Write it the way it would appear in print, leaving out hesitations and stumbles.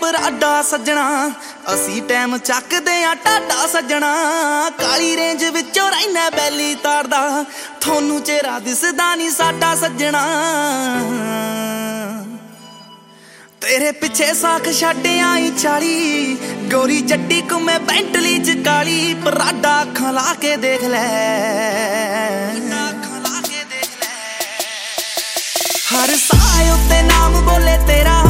Prada ਸੱਜਣਾ, ਅਸੀਂ time ਚੱਕਦੇ ਆ ਟਾਡਾ ਸੱਜਣਾ। ਕਾਲੀ ਰੇਂਜ ਵਿੱਚੋਂ ਰਹਿਣਾ ਬੈਲੀ ਤਾਰਦਾ, ਥੋਨੂੰ ਚਿਹਰਾ ਦਿਸਦਾ ਨੀ ਸਾਡਾ ਸੱਜਣਾ। ਤੇਰੇ ਪਿੱਛੇ ਸਾਖ ਛੱਡ ਆਈ 40, ਗੋਰੀ ਜੱਟੀ ਘੁੰਮੇ ਬੈਂਟਲੀ ਚ ਕਾਲੀ। ਪਰਾਡਾ ਅੱਖਾਂ ਲਾ ਕੇ ਦੇਖ ਲੈ, ਹਰ ਸਾਹ ਉੱਤੇ ਨਾਮ ਬੋਲੇ ਤੇਰਾ।